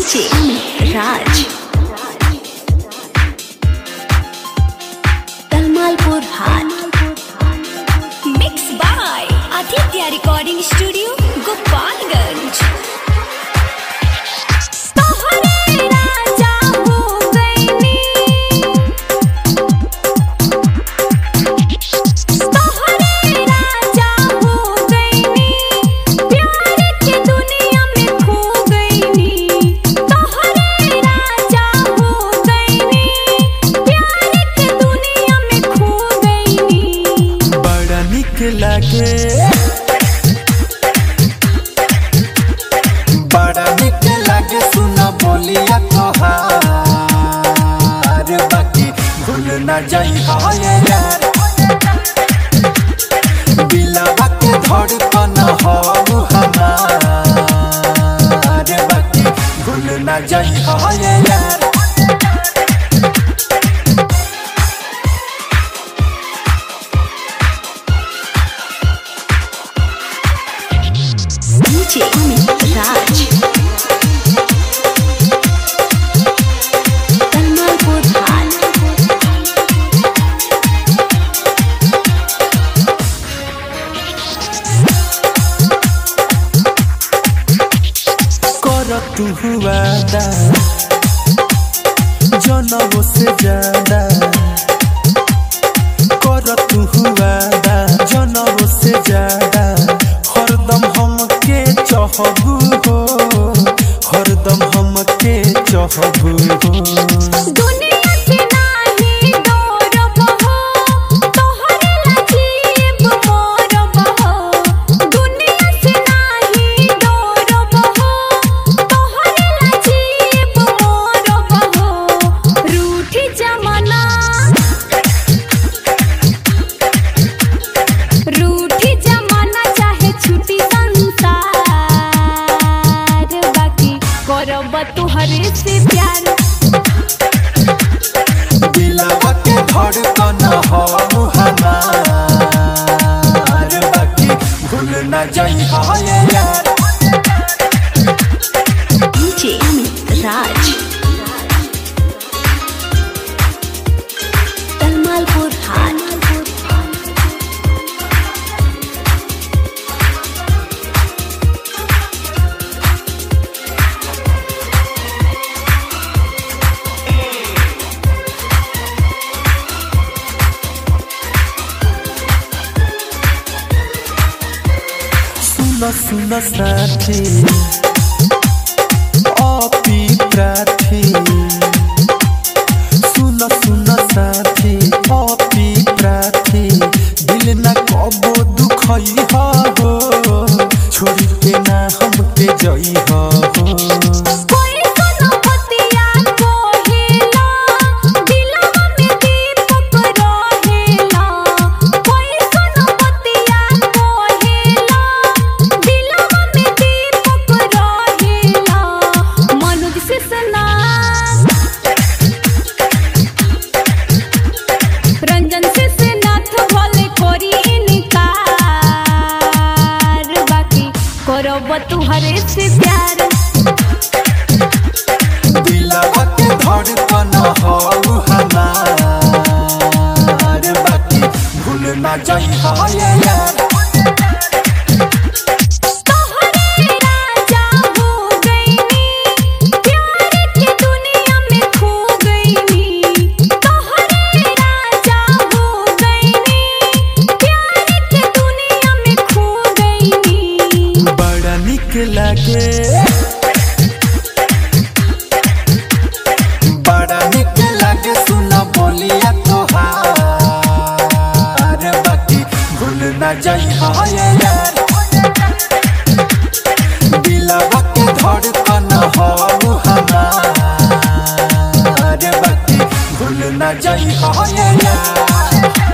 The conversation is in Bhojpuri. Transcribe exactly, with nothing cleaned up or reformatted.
DJ Raj Talmalpur hot mix by Aditya recording studio Gopalganj. लागे बड़ा निक लागे सुना बोलिया तोहार बाकी भूल न जाई यार दिलवा के धड़कन हो हमार बाकी भूल न जाई यार डीजे राज तलमालपुर हाट कर तू वादा जनों से ज्यादा कर तू वादा जनों से ज्यादा हरदम हमके चाहबू हो हरदम हमके चाहबू हो दुनिया के नाही डरब हो तोहरे लाजिब मरब हो दुनिया से नाही डरब हो तोहरे लाजिब मरब हो रूठी जमाना रूठी जमाना चाहे छुटी संसार बाकी करब तुहरे से प्यार दिलवा के धड़कन हो हमार बाकी भूल न जाई यार डीजे राज तलमालपुर हाट सुन सुन साथी अपी प्रार्थी सुन सुन साथी अपी प्रार्थी दिल न कबो दुखई हो छोड़ के ना हमके जई हो तुहरे से प्यार दिलवा के धड़कन हो हमार बाकी भूल न जाई यार तोहरे राजा हो गईनी प्यार की दुनिया में खो गईनी तोहरे राजा हो गईनी प्यार की दुनिया में खो गईनी बड़ा निक लागे बड़ा निक लागे सुना बोलिया तोहार बाकी भूल न जाई यार दिलवा के धड़कन हो हमार बाकी भूल न जाई यार।